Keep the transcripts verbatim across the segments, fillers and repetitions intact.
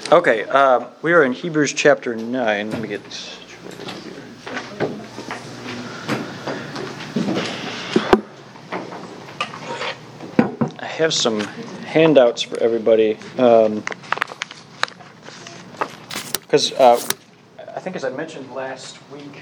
Okay, um, we are in Hebrews chapter nine. Let me get this here. I have some handouts for everybody. Because um, uh, I think as I mentioned last week,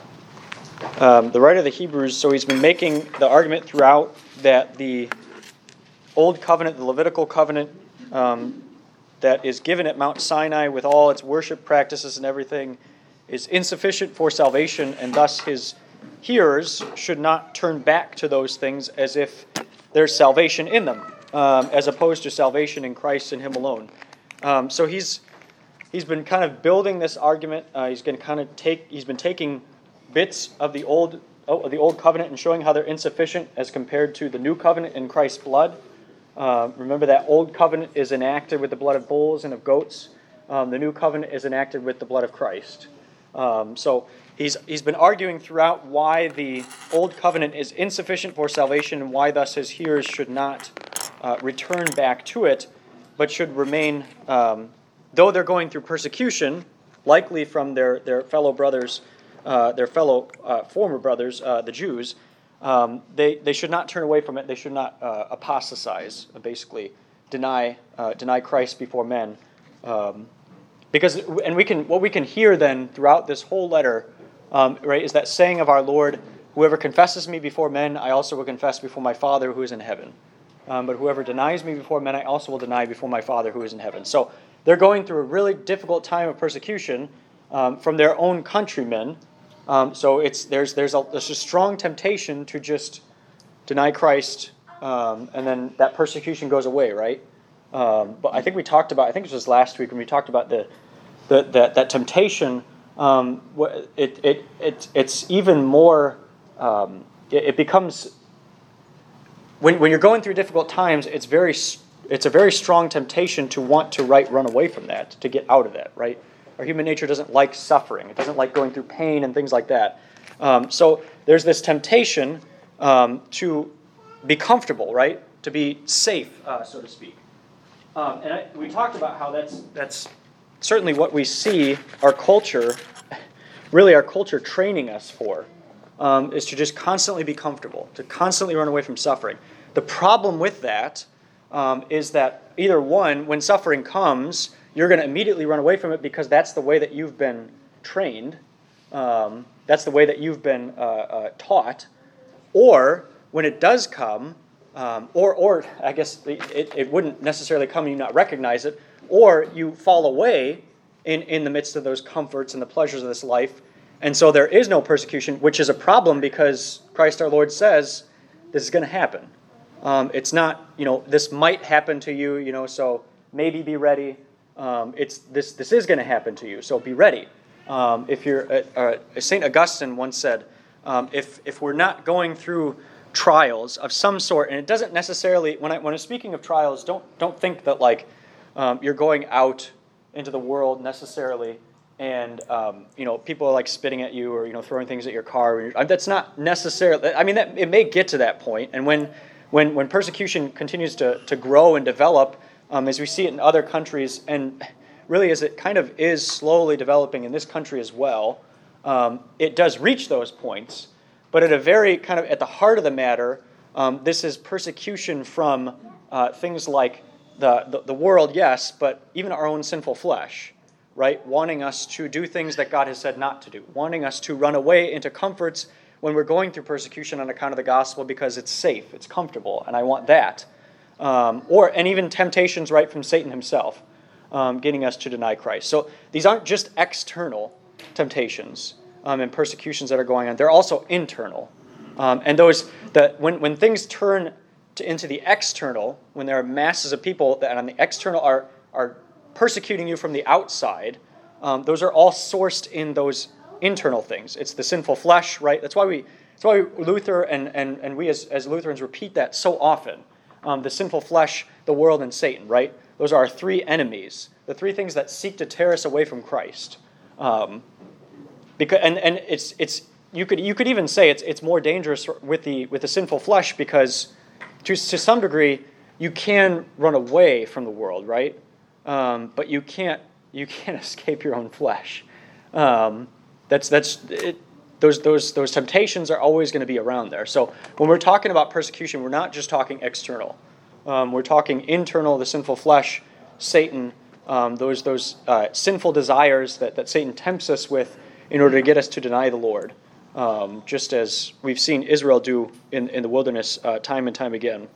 um, the writer of the Hebrews, so he's been making the argument throughout that the Old Covenant, the Levitical covenant, um, that is given at Mount Sinai with all its worship practices and everything is insufficient for salvation, and thus his hearers should not turn back to those things as if there's salvation in them, um, as opposed to salvation in Christ and Him alone. Um, so he's he's been kind of building this argument. Uh, he's going to kind of take he's been taking bits of the old oh, of the old covenant and showing how they're insufficient as compared to the new covenant in Christ's blood. Uh, remember that old covenant is enacted with the blood of bulls and of goats. Um, the new covenant is enacted with the blood of Christ. Um, so he's he's been arguing throughout why the old covenant is insufficient for salvation and why thus his hearers should not uh, return back to it, but should remain, um, though they're going through persecution, likely from their, their fellow brothers, uh, their fellow uh, former brothers, uh, the Jews. Um, they, they should not turn away from it. They should not uh, apostatize, uh, basically deny uh, deny Christ before men, um, because and we can what we can hear then throughout this whole letter, um, right, is that saying of our Lord: "Whoever confesses me before men, I also will confess before my Father who is in heaven. Um, but whoever denies me before men, I also will deny before my Father who is in heaven." So they're going through a really difficult time of persecution um, from their own countrymen. Um, so it's there's there's a, there's a strong temptation to just deny Christ, um, and then that persecution goes away, right? Um, but I think we talked about I think it was last week when we talked about the, the that that temptation. Um, it it it it's even more. Um, it, it becomes when when you're going through difficult times. It's very it's a very strong temptation to want to right run away from that, to get out of that, right? Our human nature doesn't like suffering. It doesn't like going through pain and things like that. Um, so there's this temptation um, to be comfortable, right? To be safe, uh, so to speak. Um, and I, we talked about how that's that's certainly what we see our culture, really our culture training us for, um, is to just constantly be comfortable, to constantly run away from suffering. The problem with that um, is that either one, when suffering comes, you're going to immediately run away from it because that's the way that you've been trained. Um, that's the way that you've been uh, uh, taught. Or when it does come, um, or or I guess it, it wouldn't necessarily come and you not recognize it, or you fall away in, in the midst of those comforts and the pleasures of this life. And so there is no persecution, which is a problem because Christ our Lord says this is going to happen. Um, it's not, you know, this might happen to you, you know, so maybe be ready. Um, it's this. This is going to happen to you, so be ready. Um, if you're, uh, uh, Saint Augustine once said, um, if if we're not going through trials of some sort, and it doesn't necessarily. When I when I'm speaking of trials, don't don't think that like um, you're going out into the world necessarily, and um, you know people are like spitting at you or you know throwing things at your car. Or that's not necessarily. I mean, that, it may get to that point, and when when when persecution continues to to grow and develop. Um, as we see it in other countries, and really as it kind of is slowly developing in this country as well, um, it does reach those points. But at a very kind of at the heart of the matter, um, this is persecution from uh, things like the, the the world, yes, but even our own sinful flesh, right? Wanting us to do things that God has said not to do, wanting us to run away into comforts when we're going through persecution on account of the gospel because it's safe, it's comfortable, and I want that. Um, or and even temptations right from Satan himself, um, getting us to deny Christ. So these aren't just external temptations um, and persecutions that are going on; they're also internal. Um, and those that when when things turn to, into the external, when there are masses of people that on the external are are persecuting you from the outside, um, those are all sourced in those internal things. It's the sinful flesh, right? That's why we that's why Luther and and and we as as Lutherans repeat that so often. Um, the sinful flesh, the world, and Satan, right? Those are our three enemies, the three things that seek to tear us away from Christ. Um, because and, and it's it's you could you could even say it's it's more dangerous with the with the sinful flesh because to to some degree you can run away from the world, right? Um, but you can't you can't escape your own flesh. Um, that's that's it, those those those temptations are always going to be around there. So when we're talking about persecution, we're not just talking external. Um, we're talking internal, the sinful flesh, Satan, um, those those uh, sinful desires that, that Satan tempts us with in order to get us to deny the Lord, um, just as we've seen Israel do in, in the wilderness uh, time and time again.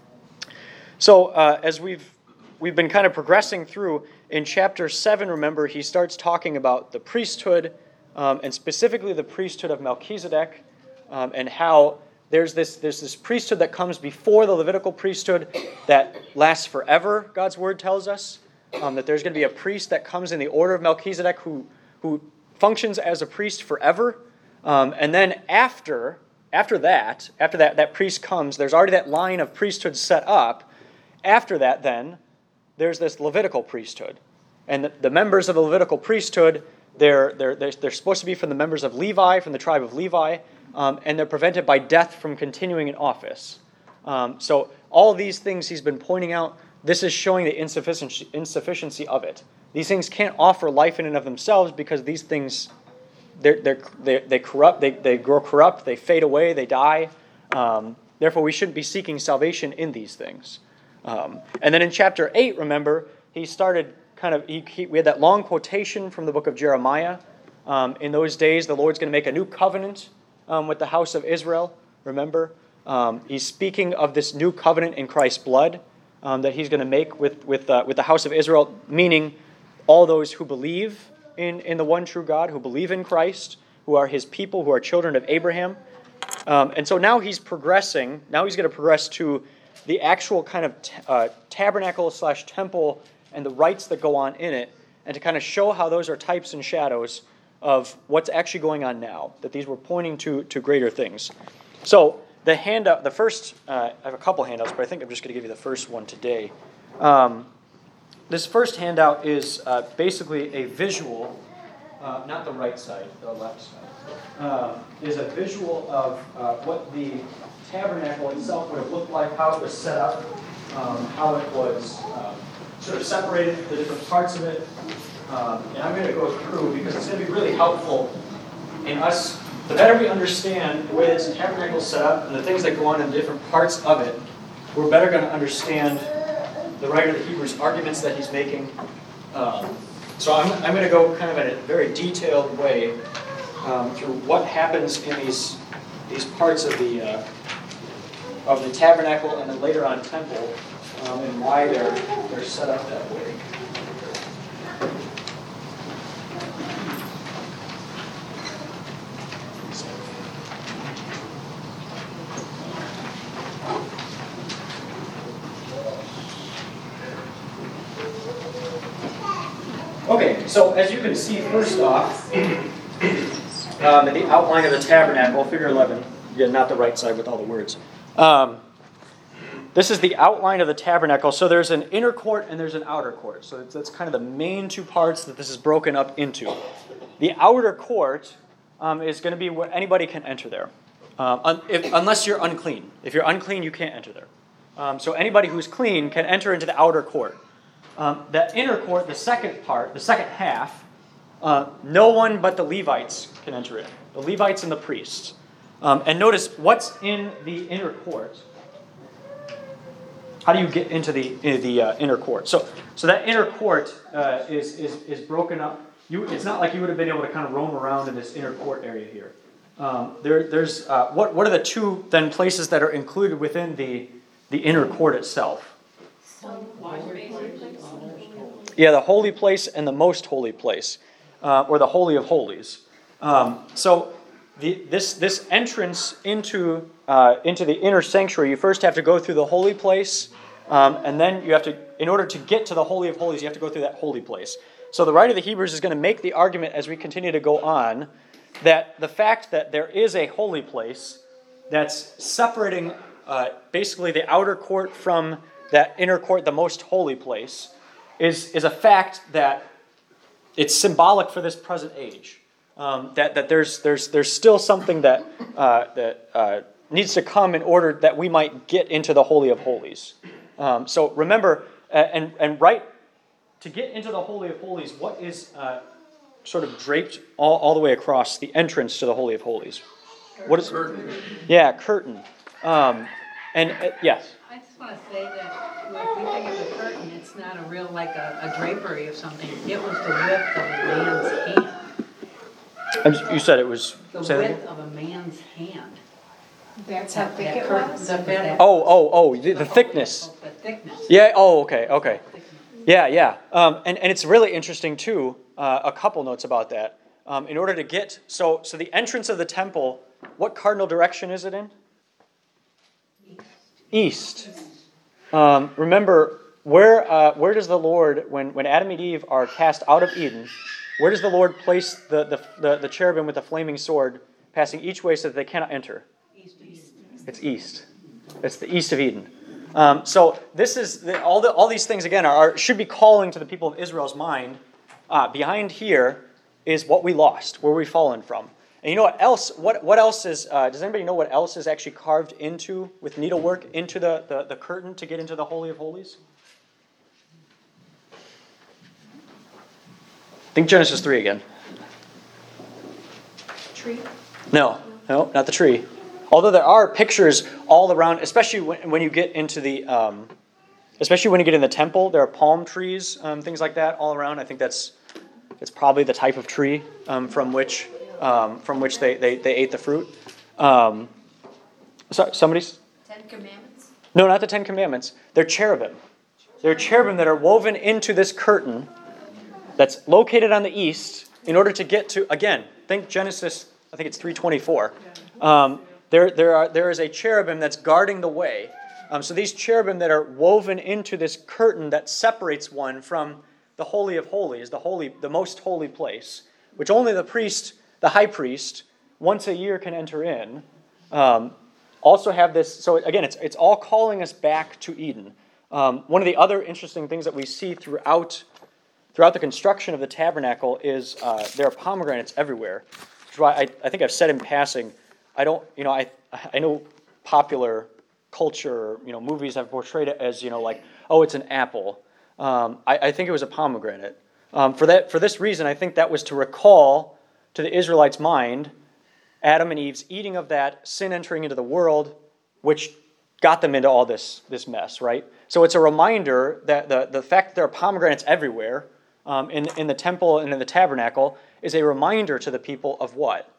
So uh, as we've we've been kind of progressing through, in chapter seven, remember, he starts talking about the priesthood, um, and specifically the priesthood of Melchizedek, um, and how there's this, there's this priesthood that comes before the Levitical priesthood that lasts forever, God's word tells us, um, that there's going to be a priest that comes in the order of Melchizedek who, who functions as a priest forever. Um, and then after, after that, after that, that priest comes, there's already that line of priesthood set up. After that, then, there's this Levitical priesthood. And the, the members of the Levitical priesthood, they're, they're, they're, they're supposed to be from the members of Levi, from the tribe of Levi, um, and they're prevented by death from continuing in office. Um, so all these things he's been pointing out, this is showing the insufficiency, insufficiency of it. These things can't offer life in and of themselves because these things, they're, they're, they they corrupt, they, they grow corrupt, they fade away, they die. Um, therefore, we shouldn't be seeking salvation in these things. Um, and then in chapter eight, remember, he started kind of, he, he, we had that long quotation from the book of Jeremiah. Um, in those days, the Lord's going to make a new covenant um, with the house of Israel, remember? Um, he's speaking of this new covenant in Christ's blood um, that he's going to make with, with, uh, with the house of Israel, meaning all those who believe in, in the one true God, who believe in Christ, who are his people, who are children of Abraham. Um, and so now he's progressing, now he's going to progress to the actual kind of t- uh, tabernacle slash temple and the rites that go on in it, and to kind of show how those are types and shadows of what's actually going on now, that these were pointing to, to greater things. So the handout, the first, uh, I have a couple handouts, but I think I'm just going to give you the first one today. Um, this first handout is uh, basically a visual, uh, not the right side, the left side, uh, is a visual of uh, what the tabernacle itself would have looked like, how it was set up, um, how it was um, sort of separated, the different parts of it. Um, and I'm going to go through because it's going to be really helpful in us. The better we understand the way this tabernacle is set up and the things that go on in the different parts of it, we're better going to understand the writer of the Hebrews arguments that he's making. Um, so I'm, I'm going to go kind of in a very detailed way um, through what happens in these these parts of the uh, of the tabernacle and then later on temple, um, and why they're they're set up that way. Okay, so as you can see, first off, um, in the outline of the tabernacle, figure eleven, again, not the right side with all the words. Um, this is the outline of the tabernacle. So there's an inner court and there's an outer court. So that's, that's kind of the main two parts that this is broken up into. The outer court um, is going to be where anybody can enter there, um, un- if, unless you're unclean. If you're unclean, you can't enter there. Um, so anybody who's clean can enter into the outer court. Um, the inner court, the second part, the second half, uh, no one but the Levites can enter in. The Levites and the priests. Um, and notice what's in the inner court. How do you get into the into the uh, inner court? So, so that inner court uh, is is is broken up. You, it's not like you would have been able to kind of roam around in this inner court area here. Um, there, there's uh, what what are the two then places that are included within the the inner court itself? Yeah, the holy place and the most holy place, uh, or the holy of holies. Um, so the, this this entrance into uh, into the inner sanctuary, you first have to go through the holy place, um, and then you have to, in order to get to the holy of holies, you have to go through that holy place. So the writer of the Hebrews is going to make the argument as we continue to go on that the fact that there is a holy place that's separating uh, basically the outer court from that inner court, the most holy place, is, is a fact that it's symbolic for this present age. Um, that that there's there's there's still something that uh, that uh, needs to come in order that we might get into the Holy of Holies. Um, so remember, uh, and and right to get into the Holy of Holies, what is uh, sort of draped all, all the way across the entrance to the Holy of Holies? What is curtain? Yeah, curtain. Um, and uh, yes. I just want to say that if we think of a curtain, it's not a real like a, a drapery or something. It was the width of a man's hand. I'm, you said it was the width of a man's hand. That's how thick it curtain, was? the, that, oh, oh, oh, the, the thickness. The thickness. Yeah. Oh, okay, okay. Yeah, yeah. Um, and, and it's really interesting, too, uh, a couple notes about that. Um, in order to get, so so the entrance of the temple, what cardinal direction is it in? East. East. Um, remember, where uh, where does the Lord, when, when Adam and Eve are cast out of Eden, where does the Lord place the, the, the, the cherubim with the flaming sword passing each way so that they cannot enter? East. East. It's east. It's the east of Eden. Um, so this is the, all the all these things again are, are should be calling to the people of Israel's mind. Uh, behind here is what we lost, where we've fallen from. And you know what else? What what else is? Uh, does anybody know what else is actually carved into with needlework into the, the, the curtain to get into the Holy of Holies? Think Genesis three again. Tree? No, no, not the tree. Although there are pictures all around, especially when, when you get into the, um, especially when you get in the temple, there are palm trees, um, things like that all around. I think that's, it's probably the type of tree um, from which, um, from which they, they, they ate the fruit. Um, sorry, somebody's. Ten Commandments? No, not the Ten Commandments. They're cherubim. They're cherubim that are woven into this curtain that's located on the east in order to get to, again, think Genesis. I think it's three twenty-four. Um, There, there, are, there is a cherubim that's guarding the way. Um, so these cherubim that are woven into this curtain that separates one from the Holy of Holies, the holy, the most holy place, which only the priest, the high priest, once a year can enter in. Um, also have this. So again, it's it's all calling us back to Eden. Um, one of the other interesting things that we see throughout throughout the construction of the tabernacle is uh, there are pomegranates everywhere. Which is why I, I think I've said in passing. I don't, you know, I I know popular culture, you know, movies have portrayed it as, you know, like, oh, it's an apple. Um, I, I think it was a pomegranate. Um, for that, for this reason, I think that was to recall to the Israelites' mind Adam and Eve's eating of that, sin entering into the world, which got them into all this this mess, right? So it's a reminder that the the fact that there are pomegranates everywhere um, in in the temple and in the tabernacle is a reminder to the people of what?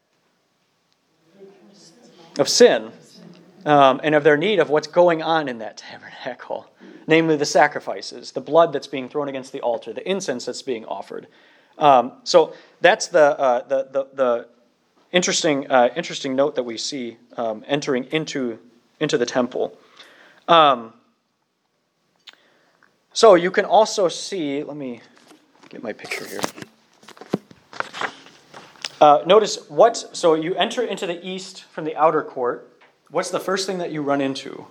Of sin, um, and of their need of what's going on in that tabernacle, namely the sacrifices, the blood that's being thrown against the altar, the incense that's being offered. Um, so that's the, uh, the the the interesting uh, interesting note that we see um, entering into into the temple. Um, so you can also see. Let me get my picture here. Uh, notice what, so you enter into the east from the outer court. What's the first thing that you run into?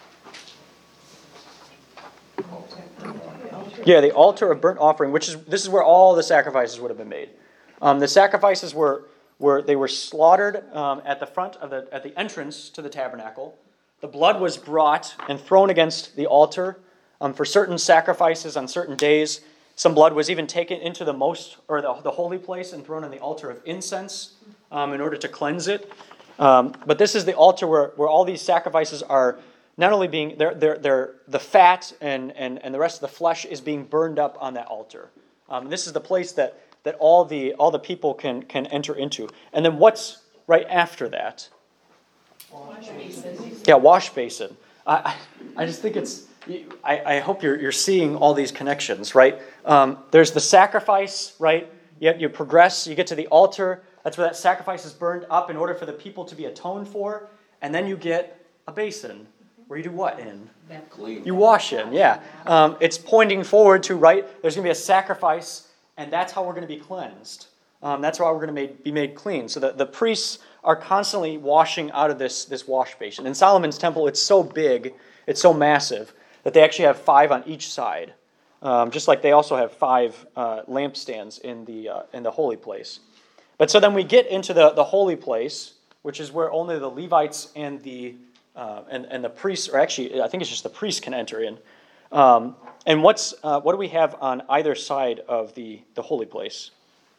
Yeah, the altar of burnt offering, which is, this is where all the sacrifices would have been made. Um, the sacrifices were, were they were slaughtered um, at the front of the, at the entrance to the tabernacle. The blood was brought and thrown against the altar um, for certain sacrifices on certain days. Some blood was even taken into the most, or the, the holy place and thrown on the altar of incense um, in order to cleanse it. Um, but this is the altar where, where all these sacrifices are not only being, they're, they're, they're, the fat and, and, and the rest of the flesh is being burned up on that altar. Um, this is the place that, that all the all the people can, can enter into. And then what's right after that? Wash basin. Yeah, wash basin. I, I, I just think it's, I, I hope you're you're seeing all these connections, right? Um, there's the sacrifice, right? You, you progress, you get to the altar. That's where that sacrifice is burned up in order for the people to be atoned for. And then you get a basin where you do what in? Clean. You wash in, yeah. Um, it's pointing forward to, right, there's going to be a sacrifice, and that's how we're going to be cleansed. Um, that's how we're going to made, be made clean. So the, the priests are constantly washing out of this, this wash basin. In Solomon's temple, it's so big, it's so massive, that they actually have five on each side. Um, just like they also have five uh, lampstands in the uh, in the holy place. But so then we get into the, the holy place, which is where only the Levites and the uh, and, and the priests, or actually I think it's just the priests can enter in. Um, and what's uh, what do we have on either side of the, the holy place?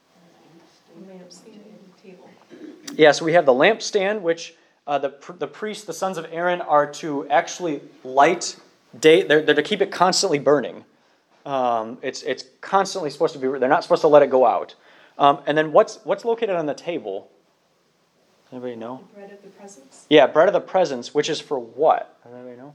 Yeah, so we have the lampstand, which uh, the the priests, the sons of Aaron, are to actually light day. They're, they're to keep it constantly burning. Um, it's it's constantly supposed to be. They're not supposed to let it go out. Um, and then what's what's located on the table? Anybody know? The bread of the presence? Yeah, bread of the presence, which is for what? Does anybody know?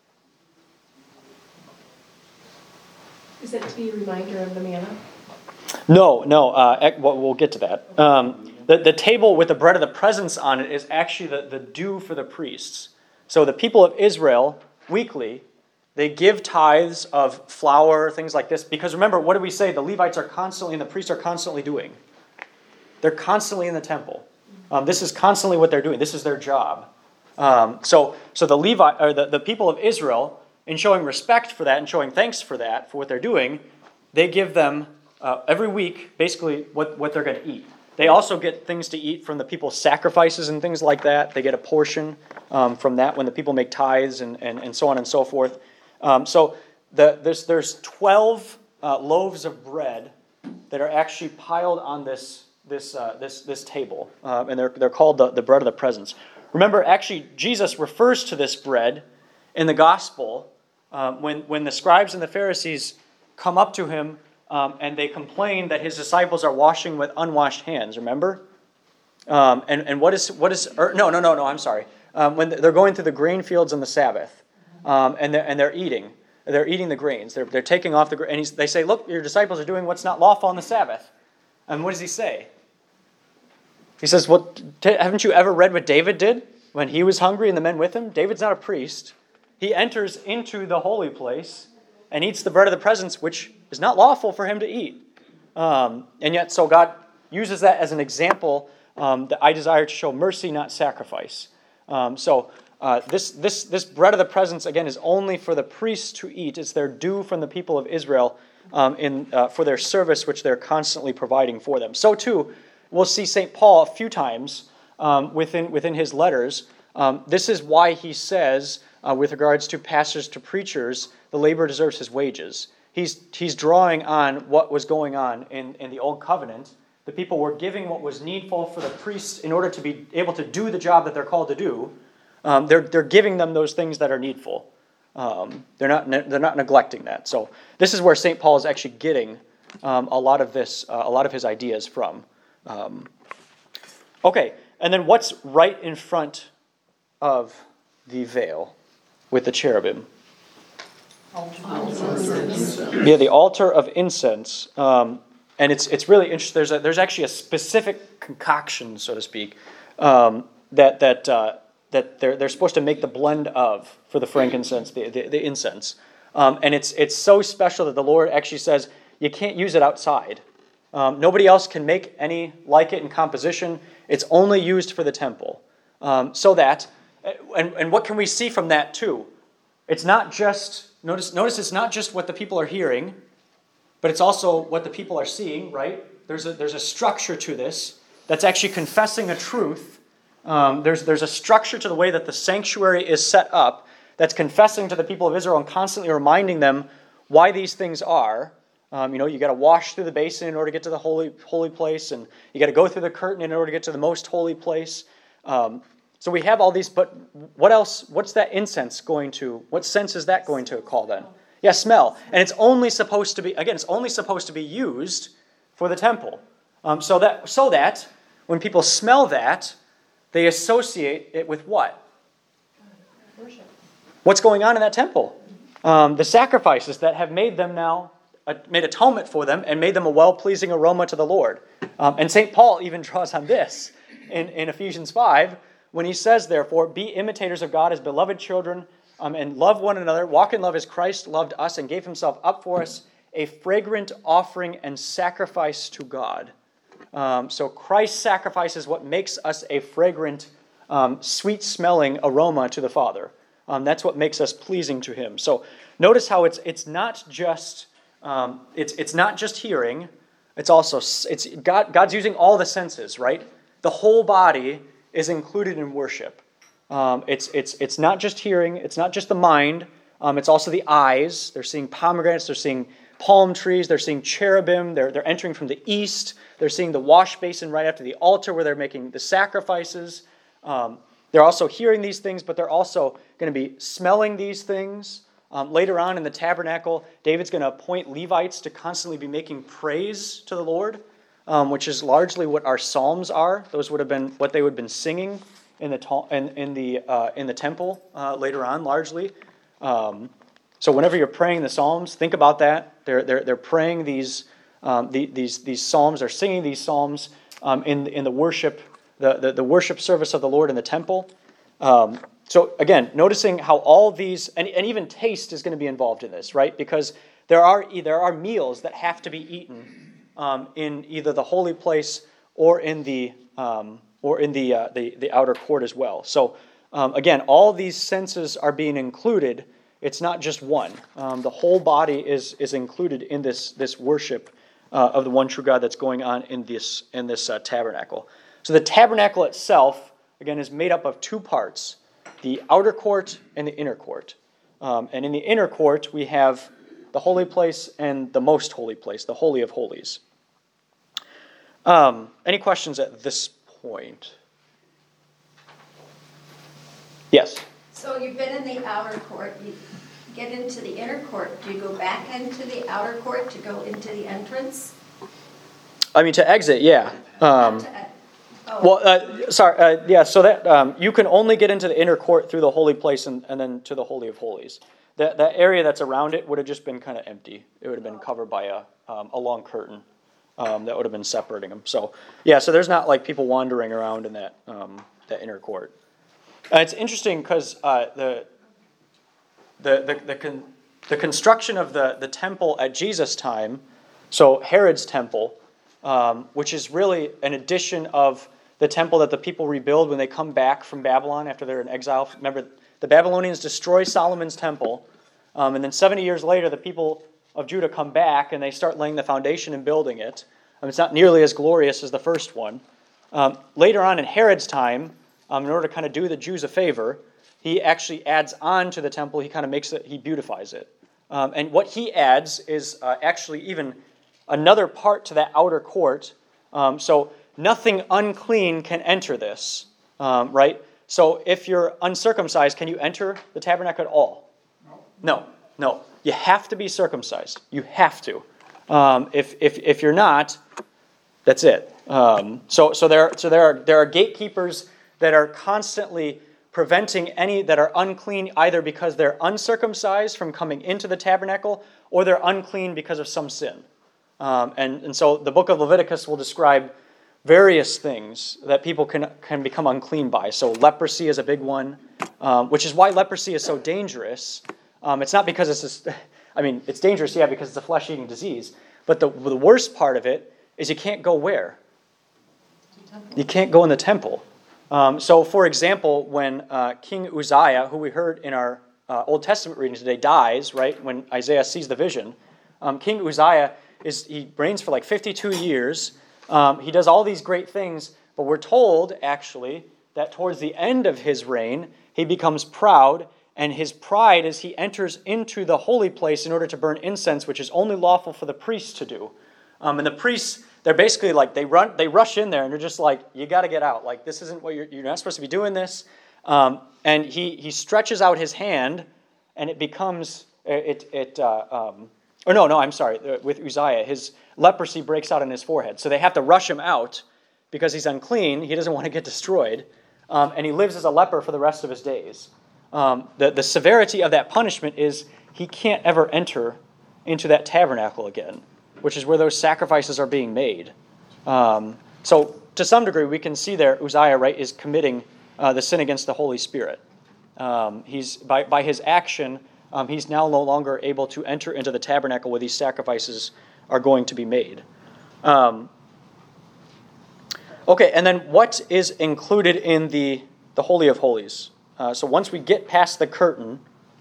Is that to be a reminder of the manna? No, no. Uh, ec- well, we'll get to that. Um, the the table with the bread of the presence on it is actually the, the due for the priests. So the people of Israel weekly, they give tithes of flour, things like this. Because remember, what did we say? The Levites are constantly and the priests are constantly doing. They're constantly in the temple. Um, this is constantly what they're doing. This is their job. Um, so, so the Levi or the, the people of Israel, in showing respect for that and showing thanks for that, for what they're doing, they give them uh, every week basically what, what they're going to eat. They also get things to eat from the people's sacrifices and things like that. They get a portion um, from that when the people make tithes and, and, and so on and so forth. Um, so the, there's, there's twelve uh, loaves of bread that are actually piled on this this uh, this this table, uh, and they're they're called the, the bread of the presence. Remember, actually, Jesus refers to this bread in the gospel um, when when the scribes and the Pharisees come up to him um, and they complain that his disciples are washing with unwashed hands. Remember, um, and and what is what is or, no no no no I'm sorry. Um, when they're going through the grain fields on the Sabbath, um, and they're and they're eating, they're eating the grains. They're they're taking off the gra- and he's, they say, "Look, your disciples are doing what's not lawful on the Sabbath." And what does he say? He says, "Well, t- haven't you ever read what David did when he was hungry and the men with him?" David's not a priest. He enters into the holy place and eats the bread of the presence, which is not lawful for him to eat. Um, and yet, so God uses that as an example um, that I desire to show mercy, not sacrifice. Um, so uh, this this this bread of the presence, again, is only for the priests to eat. It's their due from the people of Israel um, in uh, for their service, which they're constantly providing for them. So too, we'll see Saint Paul a few times um, within within his letters. Um, this is why he says, uh, with regards to pastors to preachers, the laborer deserves his wages. He's he's drawing on what was going on in, in the Old Covenant. The people were giving what was needful for the priests in order to be able to do the job that they're called to do. Um, they're they're giving them those things that are needful. Um, they're not they're not neglecting that. So this is where Saint Paul is actually getting um, a lot of this, uh, a lot of his ideas from. Um, okay, and then what's right in front of the veil with the cherubim? Yeah, the altar of incense. Um, and it's it's really interesting. There's a, there's actually a specific concoction, so to speak, um, that that uh, that they're they're supposed to make the blend of for the frankincense, the the, the incense. Um, and it's it's so special that the Lord actually says you can't use it outside. Um, nobody else can make any like it in composition. It's only used for the temple. Um, so that, and, and what can we see from that too? It's not just, notice, notice it's not just what the people are hearing, but it's also what the people are seeing, right? There's a, there's a structure to this that's actually confessing a truth. Um, there's, there's a structure to the way that the sanctuary is set up that's confessing to the people of Israel and constantly reminding them why these things are. Um, you know, you got to wash through the basin in order to get to the holy holy place, and you got to go through the curtain in order to get to the most holy place. Um, so we have all these, but what else? What's that incense going to? What sense is that going to call then? Yeah, smell. And it's only supposed to be, again, it's only supposed to be used for the temple. Um, so that so that when people smell that, they associate it with what? Worship. What's going on in that temple? Um, the sacrifices that have made them now. Made atonement for them and made them a well-pleasing aroma to the Lord. Um, and Saint Paul even draws on this in, in Ephesians five when he says, therefore, be imitators of God as beloved children um, and love one another. Walk in love as Christ loved us and gave himself up for us, a fragrant offering and sacrifice to God. Um, so Christ's sacrifice is what makes us a fragrant, um, sweet-smelling aroma to the Father. Um, that's what makes us pleasing to him. So notice how it's it's not just... Um, it's it's not just hearing. It's also it's God. God's using all the senses, right? The whole body is included in worship. Um, it's it's it's not just hearing. It's not just the mind. Um, it's also the eyes. They're seeing pomegranates. They're seeing palm trees. They're seeing cherubim. They're, they're entering from the east. They're seeing the wash basin right after the altar where they're making the sacrifices. Um, they're also hearing these things, but they're also going to be smelling these things. Um, later on in the tabernacle, David's going to appoint Levites to constantly be making praise to the Lord, um, which is largely what our psalms are. Those would have been what they would have been singing in the ta- in, in the uh, in the temple uh, later on, largely. Um, so whenever you're praying the psalms, think about that. They're they're they're praying these um, the, these these psalms. They're singing these psalms um, in in the worship the, the the worship service of the Lord in the temple. Um, So again, noticing how all these, and, and even taste is going to be involved in this, right? Because there are there are meals that have to be eaten um, in either the holy place or in the um, or in the, uh, the the outer court as well. So um, again, all these senses are being included. It's not just one. Um, the whole body is is included in this this worship uh, of the one true God that's going on in this in this uh, tabernacle. So the tabernacle itself, again, is made up of two parts: the outer court and the inner court. Um, and in the inner court, we have the holy place and the most holy place, the Holy of Holies. Um, any questions at this point? Yes? So you've been in the outer court, you get into the inner court. Do you go back into the outer court to go into the entrance? I mean, to exit, yeah. Um, To- oh. Well, uh, sorry, uh, yeah, so that um, you can only get into the inner court through the holy place and, and then to the Holy of Holies. That that area that's around it would have just been kind of empty. It would have been covered by a um, a long curtain um, that would have been separating them. So, yeah, so there's not like people wandering around in that um, that inner court. Uh, it's interesting because uh, the the the the, con- the construction of the, the temple at Jesus' time, so Herod's temple, um, which is really an addition of the temple that the people rebuild when they come back from Babylon after they're in exile. Remember, the Babylonians destroy Solomon's temple, um, and then seventy years later, the people of Judah come back and they start laying the foundation and building it. Um, it's not nearly as glorious as the first one. Um, later on in Herod's time, um, in order to kind of do the Jews a favor, he actually adds on to the temple. He kind of makes it, he beautifies it. Um, and what he adds is uh, actually even another part to that outer court. Um, so nothing unclean can enter this, um, right? So if you're uncircumcised, can you enter the tabernacle at all? No, no. You have to be circumcised. You have to. Um, if if if you're not, that's it. Um, so so there so there are there are gatekeepers that are constantly preventing any that are unclean either because they're uncircumcised from coming into the tabernacle or they're unclean because of some sin. Um, and and so the book of Leviticus will describe various things that people can can become unclean by. So leprosy is a big one, um, which is why leprosy is so dangerous. Um, it's not because it's just, I mean, it's dangerous, yeah, because it's a flesh-eating disease. But the the worst part of it is you can't go where? You can't go in the temple. Um, so, for example, when uh, King Uzziah, who we heard in our uh, Old Testament reading today, dies, right, when Isaiah sees the vision, um, King Uzziah, is he reigns for like fifty-two years. Um, he does all these great things, but we're told, actually, that towards the end of his reign, he becomes proud, and his pride is he enters into the holy place in order to burn incense, which is only lawful for the priests to do. Um, and the priests, they're basically like, they run, they rush in there, and they're just like, you got to get out. Like, this isn't what you're, you're not supposed to be doing this. Um, and he he stretches out his hand, and it becomes, it, it uh, um, or no, no, I'm sorry, with Uzziah, his leprosy breaks out on his forehead. So they have to rush him out because he's unclean. He doesn't want to get destroyed. Um, and he lives as a leper for the rest of his days. Um, the, the severity of that punishment is he can't ever enter into that tabernacle again, which is where those sacrifices are being made. Um, so to some degree, we can see there Uzziah, right, is committing uh, the sin against the Holy Spirit. Um, he's by, by his action, um, he's now no longer able to enter into the tabernacle where these sacrifices are going to be made. Um, okay, and then what is included in the, the Holy of Holies? Uh, so once we get past the curtain,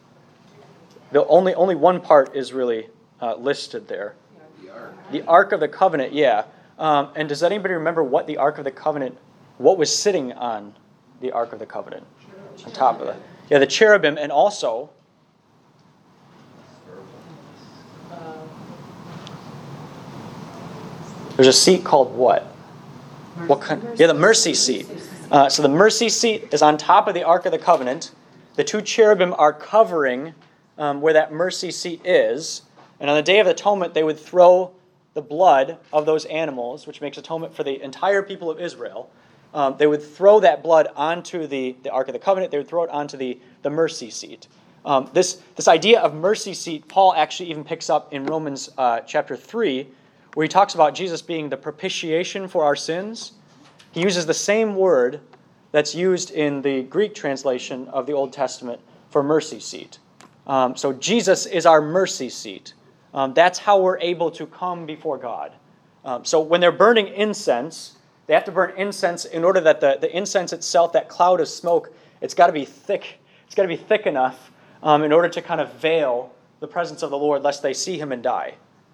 the only only one part is really uh, listed there. The Ark. The Ark of the Covenant, yeah. Um, and does anybody remember what the Ark of the Covenant, what was sitting on the Ark of the Covenant? Cherubim. On top of it. Yeah, the cherubim, and also There's a seat called what? What kind? Yeah, the mercy seat. Uh, so the mercy seat is on top of the Ark of the Covenant. The two cherubim are covering um, where that mercy seat is. And on the Day of Atonement, they would throw the blood of those animals, which makes atonement for the entire people of Israel. Um, they would throw that blood onto the, the Ark of the Covenant. They would throw it onto the, the mercy seat. Um, this, this idea of mercy seat, Paul actually even picks up in Romans uh, chapter three, where he talks about Jesus being the propitiation for our sins. He uses the same word that's used in the Greek translation of the Old Testament for mercy seat. Um, so Jesus is our mercy seat. Um, that's how we're able to come before God. Um, so when they're burning incense, they have to burn incense in order that the, the incense itself, that cloud of smoke, it's got to be thick. It's got to be thick enough um, in order to kind of veil the presence of the Lord, lest they see him and die.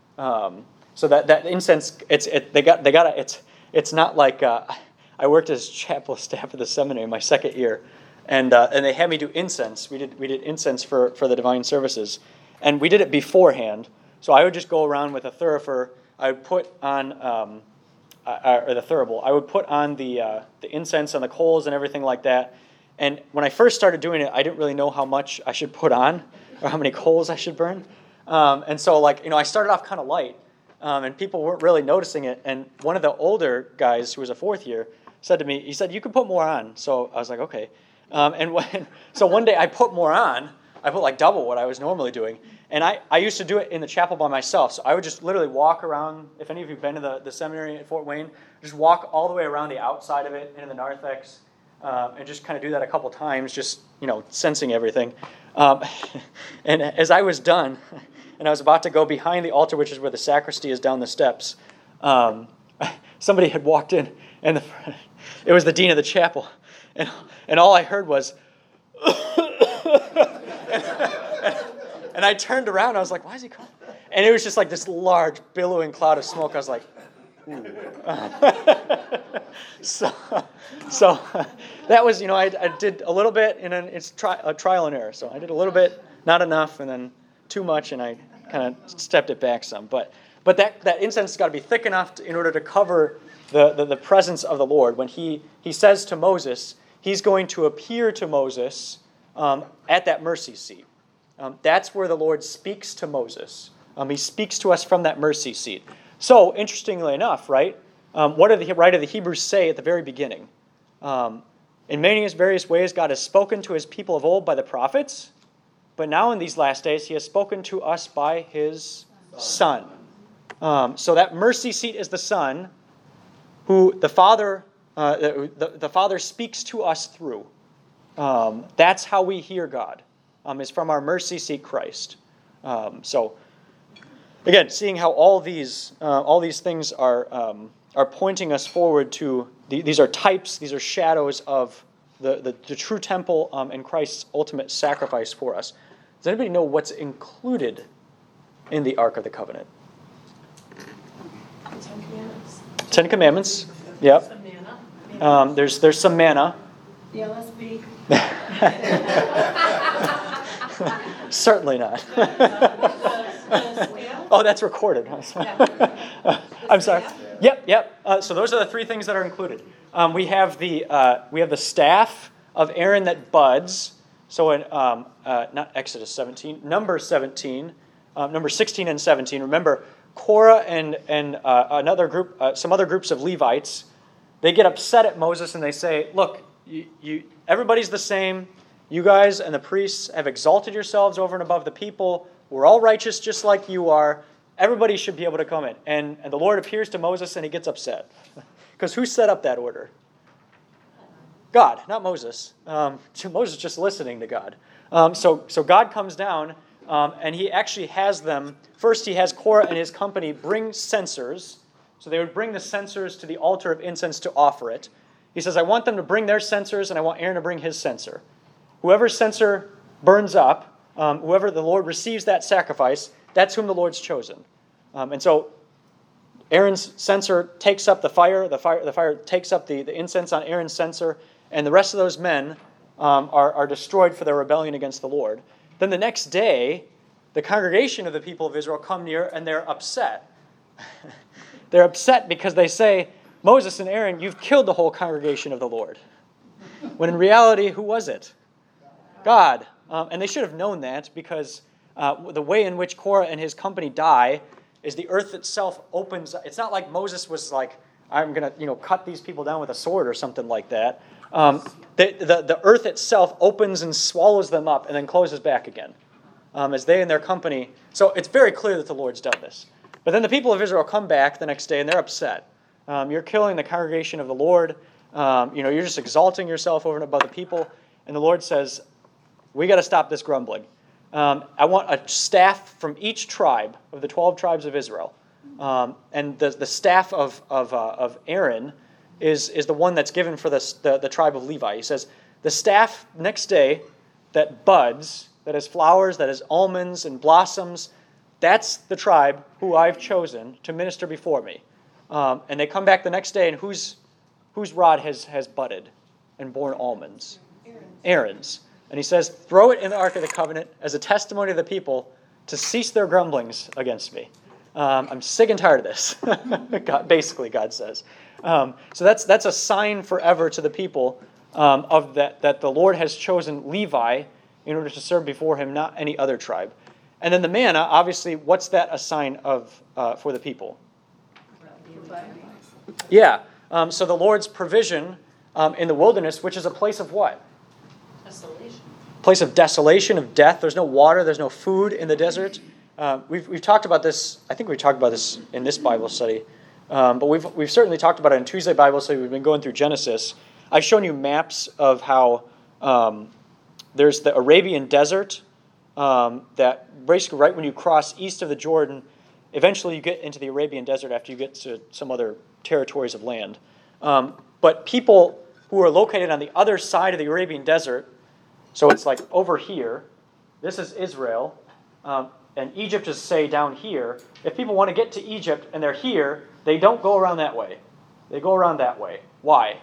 Um, so that, that incense, it's it, they got they got to, it's it's not like uh, I worked as chapel staff at the seminary my second year, and uh, and they had me do incense. We did we did incense for for the divine services, and we did it beforehand. So I would just go around with a thurifer. I would put on. Um, Uh, or the thurible. I would put on the uh, the incense and the coals and everything like that. And when I first started doing it, I didn't really know how much I should put on or how many coals I should burn. Um, and so, like, you know, I started off kind of light, um, and people weren't really noticing it. And one of the older guys, who was a fourth year, said to me, he said, "You can put more on." So I was like, okay. Um, and when so one day I put more on. I put like double what I was normally doing. And I, I used to do it in the chapel by myself. So I would just literally walk around. If any of you have been to the, the seminary at Fort Wayne, just walk all the way around the outside of it into the narthex, um, and just kind of do that a couple times, just, you know, sensing everything. Um, and as I was done, and I was about to go behind the altar, which is where the sacristy is down the steps, um, somebody had walked in, and the, it was the dean of the chapel. And, and all I heard was, and I turned around, and I was like, why is he calling? And it was just like this large, billowing cloud of smoke. I was like, ooh. so, so that was, you know, I, I did a little bit, and then it's tri- a trial and error. So I did a little bit, not enough, and then too much, and I kind of stepped it back some. But but that, that incense has got to be thick enough to, in order to cover the, the, the presence of the Lord. When he, he says to Moses, he's going to appear to Moses um, at that mercy seat. Um, that's where the Lord speaks to Moses. Um, he speaks to us from that mercy seat. So, interestingly enough, right, um, what did the writer of the Hebrews say at the very beginning? Um, in many various ways, God has spoken to his people of old by the prophets, but now in these last days, he has spoken to us by his Son. Um, so that mercy seat is the Son, who the Father, uh, the, the Father speaks to us through. Um, that's how we hear God. Um, is from our mercy seat, Christ. Um, so, again, seeing how all these uh, all these things are um, are pointing us forward to the, these are types, these are shadows of the the, the true temple um, and Christ's ultimate sacrifice for us. Does anybody know what's included in the Ark of the Covenant? Ten Commandments. Ten Commandments. Yep. Some manna. Um, there's there's some manna. The L S B. Certainly not. Oh, that's recorded. I'm sorry. Yep, yep. Uh, so those are the three things that are included. Um, we have the uh, we have the staff of Aaron that buds. So in um, uh, not Exodus seventeen, number seventeen, uh, number sixteen and seventeen. Remember, Korah and and uh, another group, uh, some other groups of Levites, they get upset at Moses and they say, "Look, you, you everybody's the same. You guys and the priests have exalted yourselves over and above the people. We're all righteous just like you are. Everybody should be able to come in." And, and the Lord appears to Moses and he gets upset. Because who set up that order? God, not Moses. Um, Moses just listening to God. Um, so, so God comes down um, and he actually has them. First he has Korah and his company bring censers. So they would bring the censers to the altar of incense to offer it. He says, I want them to bring their censers and I want Aaron to bring his censer. Whoever censer burns up, um, whoever the Lord receives that sacrifice, that's whom the Lord's chosen. Um, and so Aaron's censer takes up the fire, the fire, the fire takes up the, the incense on Aaron's censer, and the rest of those men um, are, are destroyed for their rebellion against the Lord. Then the next day, the congregation of the people of Israel come near and they're upset They're upset because they say, Moses and Aaron, you've killed the whole congregation of the Lord. When in reality, who was it? God. Um, and they should have known that because uh, the way in which Korah and his company die is the earth itself opens. It's not like Moses was like, I'm going to you know, cut these people down with a sword or something like that. Um, the, the, the earth itself opens and swallows them up and then closes back again um, as they and their company. So it's very clear that the Lord's done this. But then the people of Israel come back the next day and they're upset. Um, you're killing the congregation of the Lord. Um, you know, you're just exalting yourself over and above the people. And the Lord says, we got to stop this grumbling. Um, I want a staff from each tribe of the twelve tribes of Israel. Um, and the, the staff of, of, uh, of Aaron is, is the one that's given for the, the, the tribe of Levi. He says, the staff next day that buds, that has flowers, that has almonds and blossoms, that's the tribe who I've chosen to minister before me. Um, and they come back the next day, and whose whose rod has, has budded and borne almonds? Aaron's. Aaron's. And he says, throw it in the Ark of the Covenant as a testimony to the people to cease their grumblings against me. Um, I'm sick and tired of this, God, basically, God says. Um, so that's that's a sign forever to the people um, of that, that the Lord has chosen Levi in order to serve before him, not any other tribe. And then the manna, obviously, what's that a sign of uh, for the people? Yeah. Um, so the Lord's provision um, in the wilderness, which is a place of what? Desolation. Place of desolation, of death. There's no water. There's no food in the desert. Uh, we've we've talked about this. I think we talked about this in this Bible study, um, but we've we've certainly talked about it in Tuesday Bible study. We've been going through Genesis. I've shown you maps of how um, there's the Arabian desert um, that basically right when you cross east of the Jordan, eventually you get into the Arabian desert after you get to some other territories of land. Um, but people who are located on the other side of the Arabian desert, so it's like over here, this is Israel, um, and Egypt is, say, down here. If people want to get to Egypt and they're here, they don't go around that way. They go around that way. Why?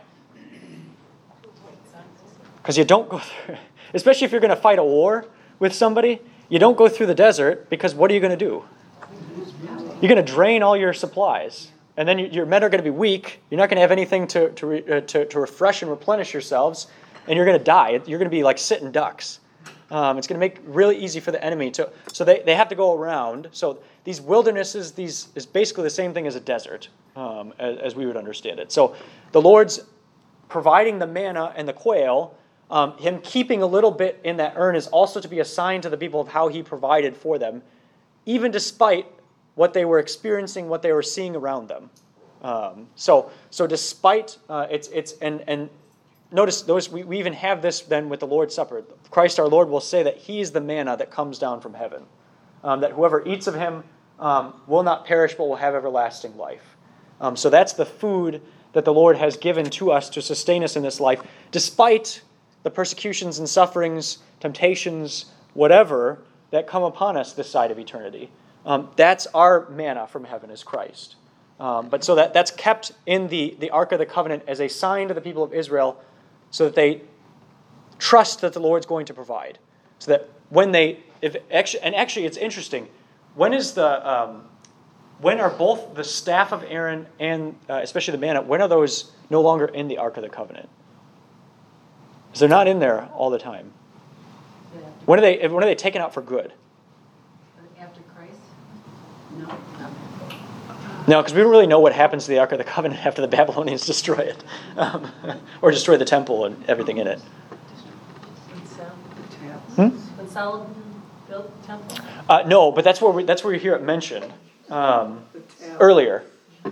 Because you don't go through, especially if you're going to fight a war with somebody, you don't go through the desert because what are you going to do? You're going to drain all your supplies. And then your men are going to be weak. You're not going to have anything to to, re, uh, to to refresh and replenish yourselves, and you're going to die. You're going to be like sitting ducks. Um, it's going to make it really easy for the enemy to. So they, they have to go around. So these wildernesses, these is basically the same thing as a desert, um, as, as we would understand it. So the Lord's providing the manna and the quail. Um, him keeping a little bit in that urn is also to be a sign to the people of how he provided for them, even despite what they were experiencing, what they were seeing around them. Um, so, so despite uh, it's it's and and notice those we, we even have this then with the Lord's Supper. Christ our Lord will say that He is the manna that comes down from heaven, um, that whoever eats of Him um, will not perish but will have everlasting life. Um, so that's the food that the Lord has given to us to sustain us in this life, despite the persecutions and sufferings, temptations, whatever that come upon us this side of eternity. Um, that's our manna from heaven is Christ. Um, but so that, that's kept in the, the Ark of the Covenant as a sign to the people of Israel so that they trust that the Lord's going to provide. So that when they, if actually, and actually it's interesting, when is the, um, when are both the staff of Aaron and uh, especially the manna, when are those no longer in the Ark of the Covenant? Because they're not in there all the time. When are they, when are they taken out for good? After Christ? No. No, because we don't really know what happens to the Ark of the Covenant after the Babylonians destroy it. Um, or destroy the temple and everything in it. Hmm? When Solomon built the temple? Uh, no, but that's where we, that's where you hear it mentioned um, earlier.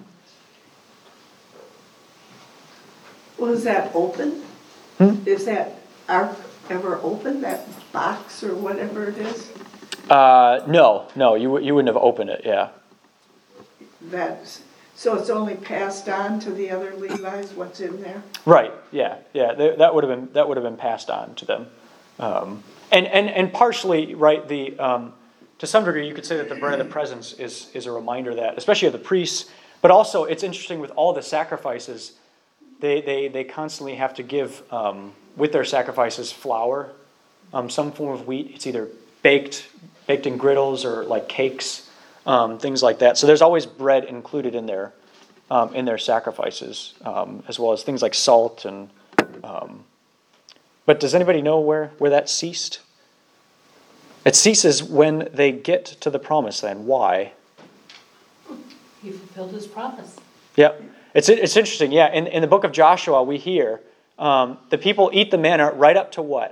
Was that open? Hmm? Is that ark ever open, that box or whatever it is? Uh, no, no, you you wouldn't have opened it, yeah. That's, so it's only passed on to the other Levites, what's in there? Right, yeah, yeah, th- that would have been that would have been passed on to them. Um, and, and, and partially, right, the um, to some degree you could say that the bread of the presence is, is a reminder of that, especially of the priests, but also it's interesting with all the sacrifices, they, they, they constantly have to give, um, with their sacrifices, flour, um, some form of wheat. It's either baked baked in griddles or like cakes. um, things like that. So there's always bread included in their um, in their sacrifices, um, as well as things like salt and. Um, but does anybody know where where that ceased? It ceases when they get to the promised land. Why? He fulfilled his promise. Yeah, it's it's interesting. Yeah, in, in the book of Joshua, we hear um, the people eat the manna right up to what?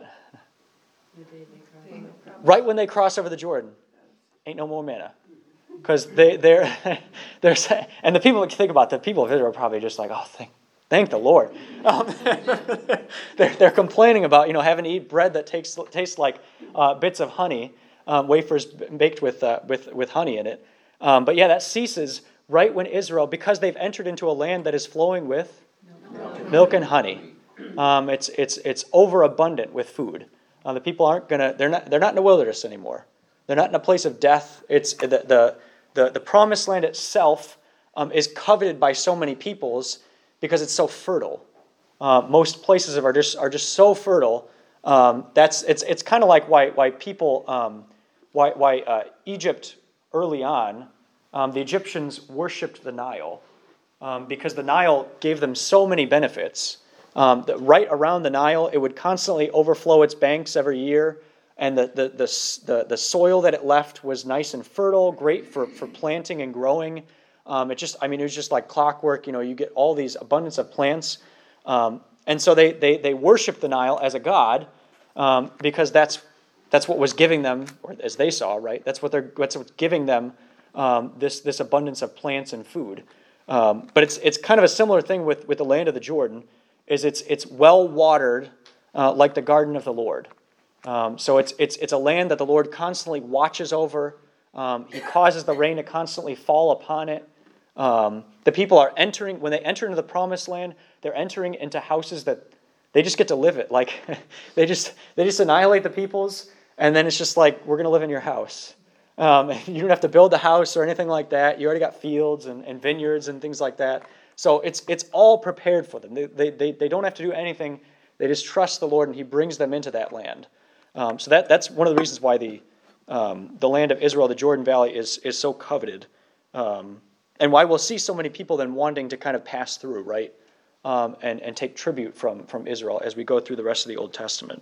Right when they cross over the Jordan. Ain't no more manna. Because they, they're, they're, and the people, think about it, the people of Israel are probably just like, oh, thank, thank the Lord. Um, they're, they're complaining about, you know, having to eat bread that takes, tastes like uh, bits of honey, um, wafers baked with, uh, with, with honey in it. Um, but yeah, that ceases right when Israel, because they've entered into a land that is flowing with milk, milk and honey. Um, it's, it's, it's overabundant with food. Uh, the people aren't gonna, they're not, they're not in the wilderness anymore. They're not in a place of death. It's the the the, the promised land itself um, is coveted by so many peoples because it's so fertile. Uh, most places are just are just so fertile. Um, that's it's it's kind of like why why people um, why why uh, Egypt early on um, the Egyptians worshipped the Nile um, because the Nile gave them so many benefits. Um, the, right around the Nile, it would constantly overflow its banks every year. And the, the, the, the, the soil that it left was nice and fertile, great for, for planting and growing. Um, it just, I mean, it was just like clockwork. You know, you get all these abundance of plants. Um, and so they, they, they worshiped the Nile as a god um, because that's that's what was giving them, or as they saw, right? That's what they're that's what's giving them um, this this abundance of plants and food. Um, but it's it's kind of a similar thing with, with the land of the Jordan, is it's it's well watered uh, like the garden of the Lord. Um, so it's it's it's a land that the Lord constantly watches over. Um, he causes the rain to constantly fall upon it. Um, the people are entering, when they enter into the promised land, they're entering into houses that they just get to live it. Like they just they just annihilate the peoples, and then it's just like, we're going to live in your house. Um, you don't have to build a house or anything like that. You already got fields and, and vineyards and things like that. So it's it's all prepared for them. They, they they they don't have to do anything. They just trust the Lord, and He brings them into that land. Um, so that that's one of the reasons why the um, the land of Israel, the Jordan Valley, is is so coveted, um, and why we'll see so many people then wanting to kind of pass through, right, um, and and take tribute from from Israel as we go through the rest of the Old Testament.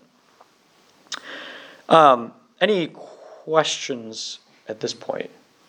Um, any questions at this point?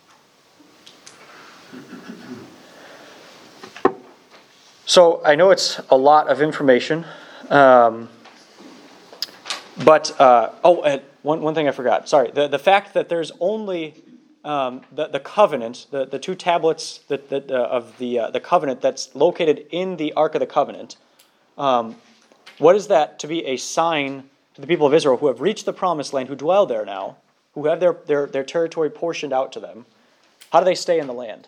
So I know it's a lot of information. Um, But, uh, oh, and one, one thing I forgot. Sorry. The, the fact that there's only um, the, the covenant, the, the two tablets that, that, uh, of the, uh, the covenant that's located in the Ark of the Covenant, um, what is that to be a sign to the people of Israel who have reached the promised land, who dwell there now, who have their, their, their territory portioned out to them? How do they stay in the land?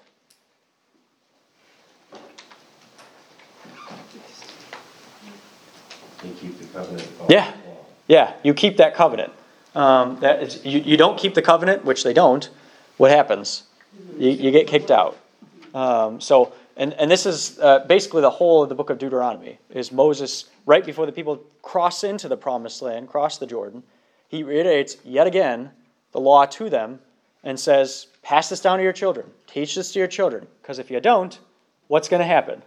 They keep the covenant. Yeah. Yeah, you keep that covenant. Um, that is, you, you don't keep the covenant, which they don't. What happens? You, you get kicked out. Um, so, and, and this is uh, basically the whole of the book of Deuteronomy, is Moses, right before the people cross into the promised land, cross the Jordan, he reiterates yet again the law to them and says, pass this down to your children. Teach this to your children. Because if you don't, what's going to happen?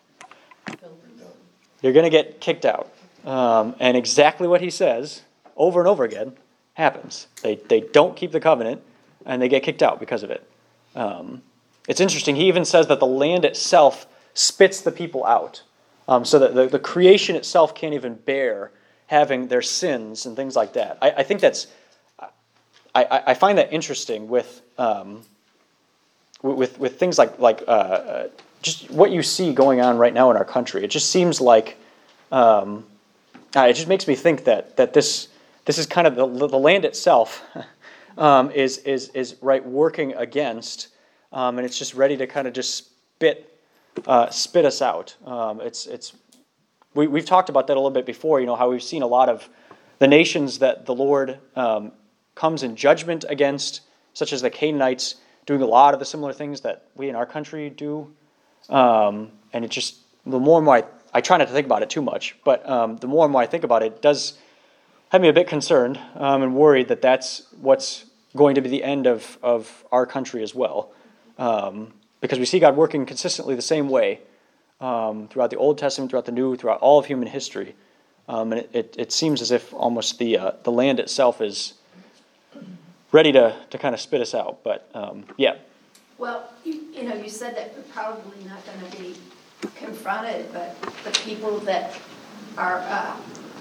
You're going to get kicked out. Um, and exactly what he says over and over again happens. They they don't keep the covenant, and they get kicked out because of it. Um, it's interesting. He even says that the land itself spits the people out. Um, so that the, the creation itself can't even bear having their sins and things like that. I, I think that's, I, I find that interesting with um, with with things like like uh, just what you see going on right now in our country. It just seems like. Um, It just makes me think that that this this is kind of the, the land itself um, is is is right working against, um, and it's just ready to kind of just spit uh, spit us out. Um, it's it's we we've talked about that a little bit before. You know how we've seen a lot of the nations that the Lord um, comes in judgment against, such as the Canaanites, doing a lot of the similar things that we in our country do, um, and it just the more and more I. I try not to think about it too much, but um, the more and more I think about it, it does have me a bit concerned um, and worried that that's what's going to be the end of, of our country as well. Um, because we see God working consistently the same way um, throughout the Old Testament, throughout the New, throughout all of human history. Um, and it, it, it seems as if almost the uh, the land itself is ready to, to kind of spit us out. But um, yeah. Well, you, you know, you said that we're probably not going to be confronted, but the people that are, uh,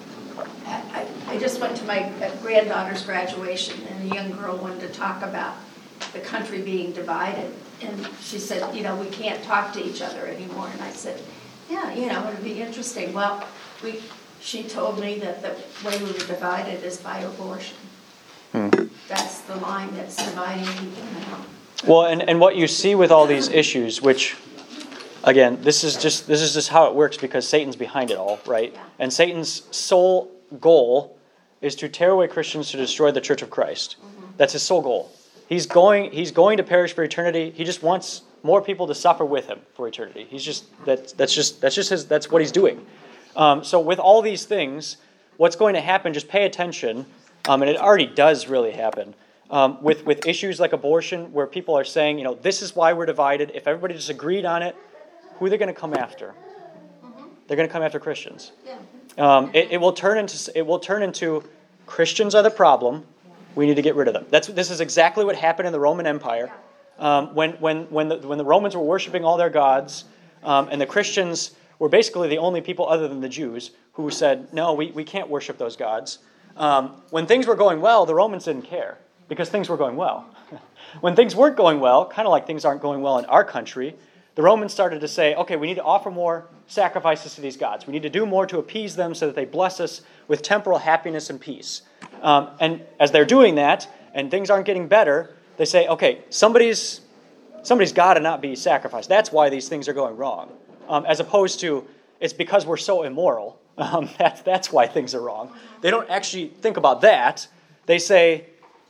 I, I just went to my granddaughter's graduation, and a young girl wanted to talk about the country being divided. And she said, you know, we can't talk to each other anymore. And I said, yeah, you know, it'd be interesting. Well, we, she told me that the way we were divided is by abortion. Hmm. That's the line that's dividing people now. Well, and, and what you see with all these issues, which, again, this is just this is just how it works because Satan's behind it all, right? Yeah. And Satan's sole goal is to tear away Christians to destroy the Church of Christ. Mm-hmm. That's his sole goal. He's going he's going to perish for eternity. He just wants more people to suffer with him for eternity. He's just that that's just that's just his that's what he's doing. Um, so with all these things, what's going to happen? Just pay attention, um, and it already does really happen. Um, with, with issues like abortion, where people are saying, you know, this is why we're divided. If everybody just agreed on it, who are they going to come after? Mm-hmm. They're going to come after Christians. Yeah. Um, it, it will turn into it will turn into Christians are the problem. We need to get rid of them. That's this is exactly what happened in the Roman Empire. Um, when when when the, when the Romans were worshiping all their gods, um, and the Christians were basically the only people other than the Jews who said, no, we, we can't worship those gods. Um, when things were going well, the Romans didn't care. Because things were going well. When things weren't going well, kind of like things aren't going well in our country, the Romans started to say, okay, we need to offer more sacrifices to these gods. We need to do more to appease them so that they bless us with temporal happiness and peace. Um, and as they're doing that, and things aren't getting better, they say, okay, somebody's somebody's got to not be sacrificed. That's why these things are going wrong. Um, as opposed to, it's because we're so immoral. Um, that's, that's why things are wrong. They don't actually think about that. They say,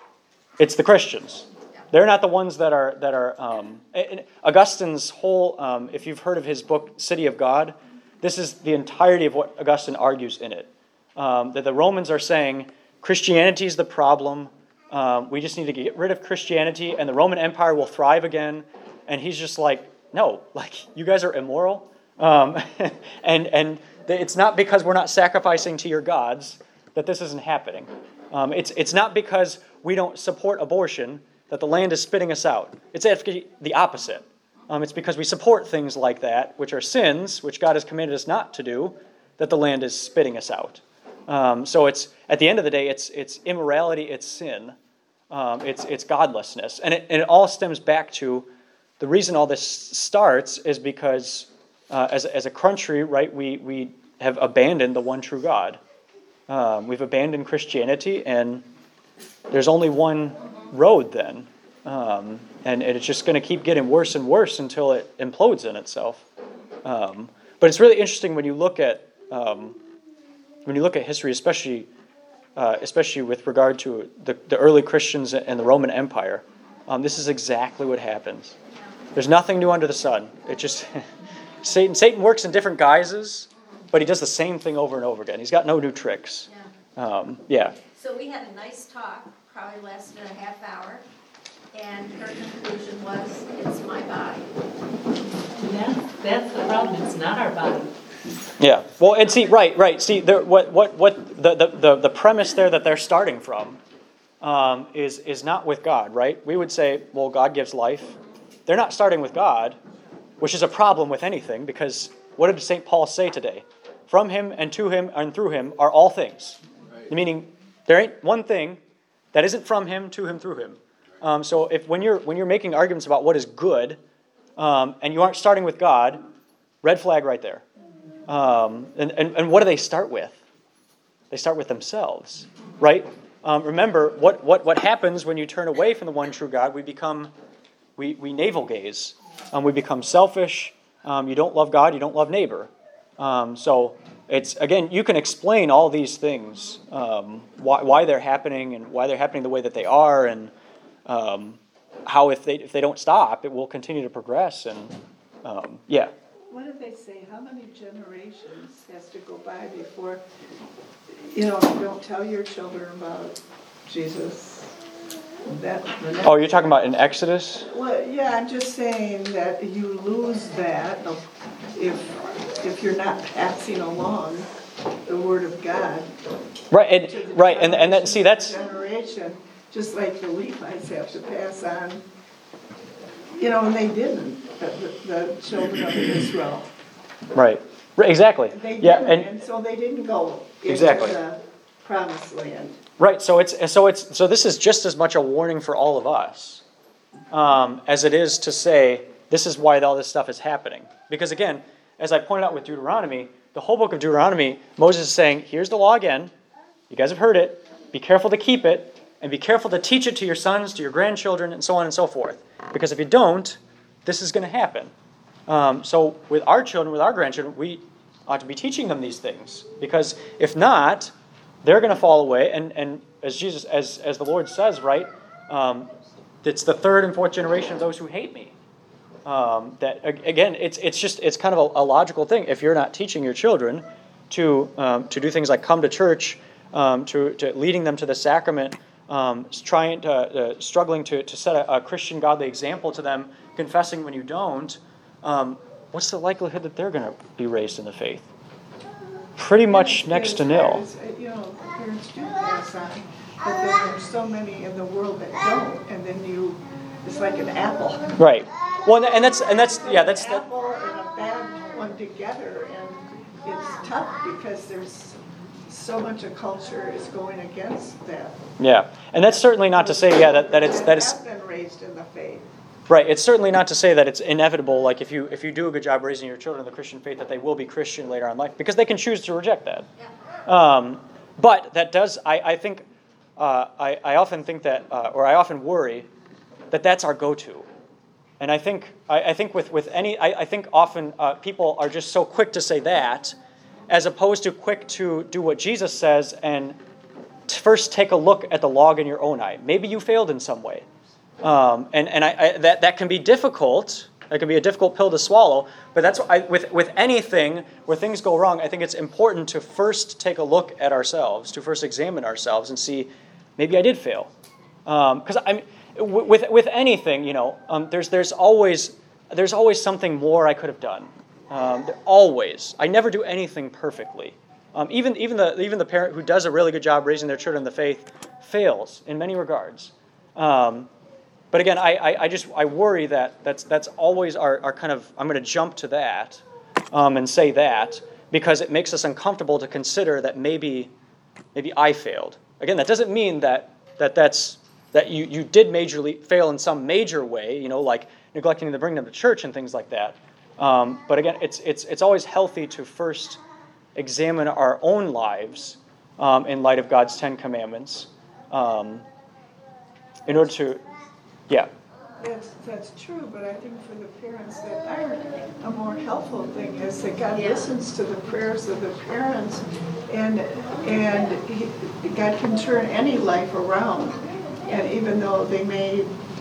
it's the Christians. They're not the ones that are that are. Um, Augustine's whole, um, if you've heard of his book City of God, this is the entirety of what Augustine argues in it. Um, that the Romans are saying Christianity is the problem. Um, we just need to get rid of Christianity, and the Roman Empire will thrive again. And he's just like, no, like you guys are immoral, um, and and it's not because we're not sacrificing to your gods that this isn't happening. Um, it's it's not because we don't support abortion that the land is spitting us out. It's actually the opposite. Um, it's because we support things like that, which are sins, which God has commanded us not to do, that the land is spitting us out. Um, so it's at the end of the day, it's it's immorality, it's sin, um, it's it's godlessness, and it and it all stems back to the reason all this starts is because uh, as as a country, right, we we have abandoned the one true God. Um, we've abandoned Christianity, and there's only one road then. Um, and, and it's just going to keep getting worse and worse until it implodes in itself. Um, but it's really interesting when you look at um, when you look at history, especially uh, especially with regard to the, the early Christians and the Roman Empire. Um, this is exactly what happens. There's nothing new under the sun. It just Satan Satan works in different guises, but he does the same thing over and over again. He's got no new tricks. Yeah. Um, yeah. So we had a nice talk, probably lasted a half hour, and her conclusion was, it's my body. That's, that's the problem, it's not our body. Yeah. Well, and see, right, right. See, there, what, what, what the, the, the, the premise there that they're starting from um, is is not with God, right? We would say, well, God gives life. They're not starting with God, which is a problem with anything, because what did Saint Paul say today? From him and to him and through him are all things. Right. Meaning, there ain't one thing that isn't from him, to him, through him. Um, so if when you're when you're making arguments about what is good, um, and you aren't starting with God, red flag right there. Um, and, and, and what do they start with? They start with themselves, right? Um, remember, what, what, what happens when you turn away from the one true God? We become, we, we navel gaze. Um, we become selfish. Um, you don't love God, you don't love neighbor. Um, so it's, again, you can explain all these things, um, why, why they're happening and why they're happening the way that they are, and um, how if they if they don't stop, it will continue to progress. And um, yeah. What did they say? How many generations has to go by before, you know, you don't tell your children about Jesus? That, the next- Oh, you're talking about in Exodus? Well, yeah, I'm just saying that you lose that if, if you're not passing along the word of God. Right, to and, the right, and, and that, see, that's, generation, just like the Levites have to pass on. You know, and they didn't, the, the children of Israel. right, right, exactly. They Yeah, didn't, and, and so they didn't go into Exactly. the promised land. right, so it's, so it's, so this is just as much a warning for all of us, um, as it is to say, this is why all this stuff is happening. Because again, as I pointed out with Deuteronomy, the whole book of Deuteronomy, Moses is saying, here's the law again, you guys have heard it, be careful to keep it, and be careful to teach it to your sons, to your grandchildren, and so on and so forth. Because if you don't, this is going to happen. Um, so with our children, with our grandchildren, we ought to be teaching them these things. Because if not, they're going to fall away. And, and as Jesus, as, as the Lord says, right, um, it's the third and fourth generation of those who hate me. Um, that again, it's it's just it's kind of a, a logical thing. If you're not teaching your children to um, to do things like come to church, um, to, to leading them to the sacrament, um, trying to uh, struggling to, to set a, a Christian godly example to them, confessing when you don't, um, what's the likelihood that they're going to be raised in the faith? Pretty much next to nil. Parents, you know, parents do pass on, but then there's so many in the world that don't, and then you, it's like an apple. Right. Well, and that's and that's yeah, that's An that. apple and a bad one together, and it's tough because there's so much of culture is going against that. Yeah, and that's certainly not to say yeah that, that it's that is have been raised in the faith. right. It's certainly not to say that it's inevitable. Like if you if you do a good job raising your children in the Christian faith, that they will be Christian later on in life because they can choose to reject that. Um, but that does I I think uh, I I often think that uh, or I often worry that that's our go-to. And I think I, I think with, with any I, I think often uh, people are just so quick to say that, as opposed to quick to do what Jesus says and t- first take a look at the log in your own eye. Maybe you failed in some way, um, and and I, I, that that can be difficult. That can be a difficult pill to swallow. But that's I, with with anything where things go wrong. I think it's important to first take a look at ourselves, to first examine ourselves and see maybe I did fail, because um, I'm. With with anything, you know, um, there's there's always there's always something more I could have done. Um, always, I never do anything perfectly. Um, even even the even the parent who does a really good job raising their children in the faith fails in many regards. Um, but again, I, I, I just I worry that that's that's always our, our kind of I'm going to jump to that um, and say that because it makes us uncomfortable to consider that maybe maybe I failed. Again, that doesn't mean that that that's that you, you did majorly fail in some major way, you know, like neglecting to bring them to church and things like that. Um, but again, it's it's it's always healthy to first examine our own lives um, in light of God's Ten Commandments, um, in order to, yeah. That's, that's true, but I think for the parents that are, a more helpful thing is that God Yeah. listens to the prayers of the parents, and and he, God can turn any life around. And even though they may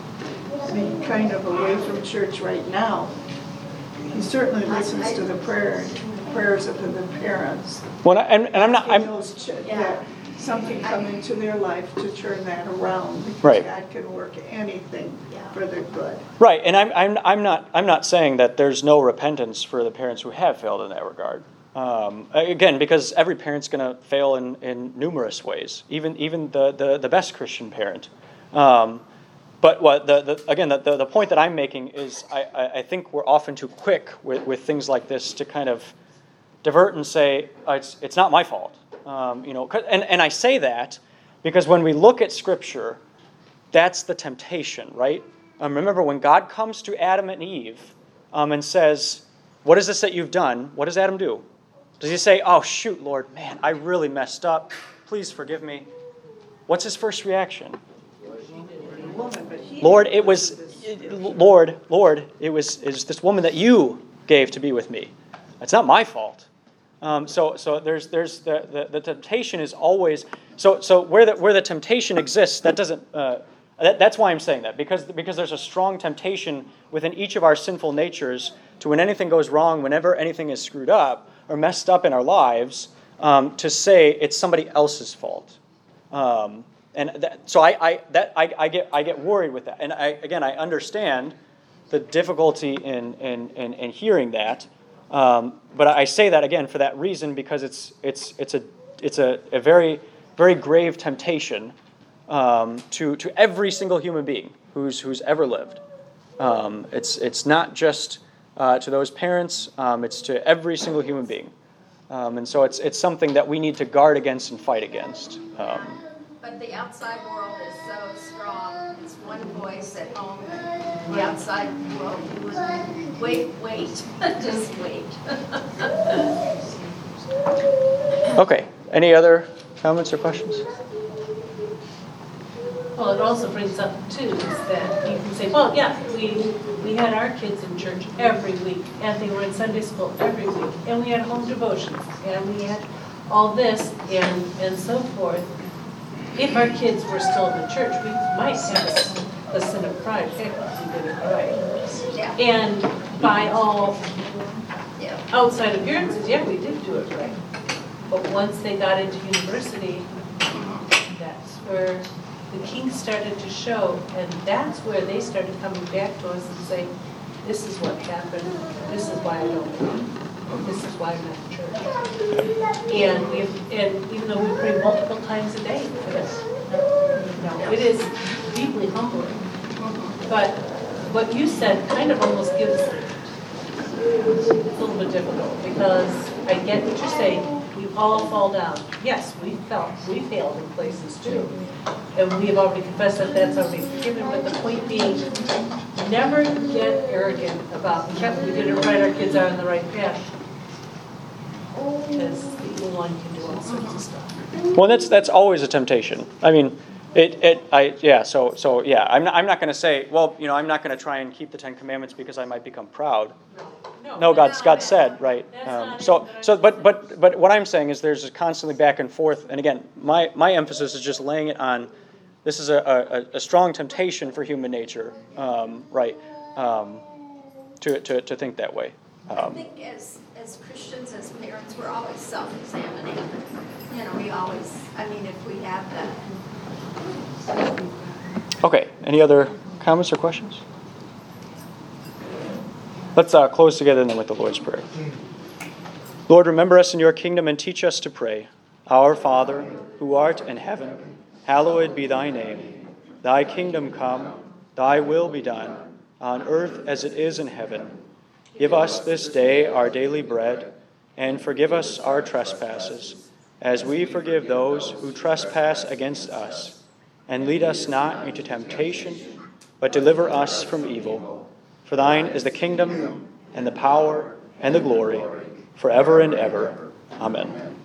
be kind of away from church right now, He certainly listens to the prayer, prayers of the parents. Well, and, and I'm not. He I'm, knows ch- that something come into their life to turn that around, because Right. God can work anything for their good. Right, and I'm I'm I'm not I'm not saying that there's no repentance for the parents who have failed in that regard. Um, again, because every parent's going to fail in, in numerous ways, even even the, the, the best Christian parent. Um, but what the, the again the, the the point that I'm making is I, I, I think we're often too quick with, with things like this to kind of divert and say oh, it's it's not my fault. Um, you know, and and I say that because when we look at Scripture, that's the temptation, right? Um, remember, when God comes to Adam and Eve um, and says, what is this that you've done? What does Adam do? Does he say, oh, shoot, Lord, man, I really messed up. Please forgive me. What's his first reaction? Woman, but he Lord, it was, Lord, Lord, it was, it was this woman that you gave to be with me. It's not my fault. Um, so, so there's, there's the, the, the temptation is always, so, so where the, where the temptation exists, that doesn't, uh, that, that's why I'm saying that, because, because there's a strong temptation within each of our sinful natures to when anything goes wrong, whenever anything is screwed up or messed up in our lives, um, to say it's somebody else's fault. Um, and that, so I, I that I, I get I get worried with that. And I again I understand the difficulty in in in, in hearing that, um, but I say that again for that reason, because it's it's it's a it's a, a very very grave temptation um, to to every single human being who's who's ever lived. Um, it's it's not just uh, to those parents; um, it's to every single human being, um, and so it's it's something that we need to guard against and fight against. Um, But the outside world is so strong. It's one voice at home. The outside world would wait, wait, just wait. okay. Any other comments or questions? Well, it also brings up too, is that you can say, well, yeah, we, we had our kids in church every week, and they were in Sunday school every week, and we had home devotions, and we had all this, and, and so forth. If our kids were still in the church, we might have a, a sin of pride, heck, we did it right. Yeah, And by all yeah. outside appearances, yeah, we did do it right. But once they got into university, that's where the kinks started to show, and that's where they started coming back to us and saying, this is what happened, this is why I don't believe, this is why I'm not in church. And we and even though we pray multiple times a day for this, you know, it is deeply humbling. But what you said kind of almost gives, it's a little bit difficult, because I get what you're saying. We all fall down. Yes, we felt, we failed in places too. And we have already confessed that that's already forgiven, but the point being, never get arrogant about, yep, we did it right, our kids are on the right path. Because the evil one can do all sorts of stuff. Well, that's that's always a temptation. I mean, it it I yeah. So so yeah. I'm not I'm not going to say, well, you know, I'm not going to try and keep the Ten Commandments because I might become proud. No, No, God God said right. That's Um, not so it, but I- so but but but what I'm saying is there's a constantly back and forth. And again, my my emphasis is just laying it on. This is a a, a strong temptation for human nature, um, right? Um, to to to think that way. I Um, think as, as Christians, as parents, we're always self-examining. You know, we always, I mean, if we have that. Okay. Any other comments or questions? Let's uh, close together then with the Lord's Prayer. Lord, remember us in your kingdom and teach us to pray. Our Father, who art in heaven, hallowed be thy name. Thy kingdom come, thy will be done, on earth as it is in heaven. Give us this day our daily bread, and forgive us our trespasses, as we forgive those who trespass against us. And lead us not into temptation, but deliver us from evil. For thine is the kingdom, and the power, and the glory, forever and ever. Amen.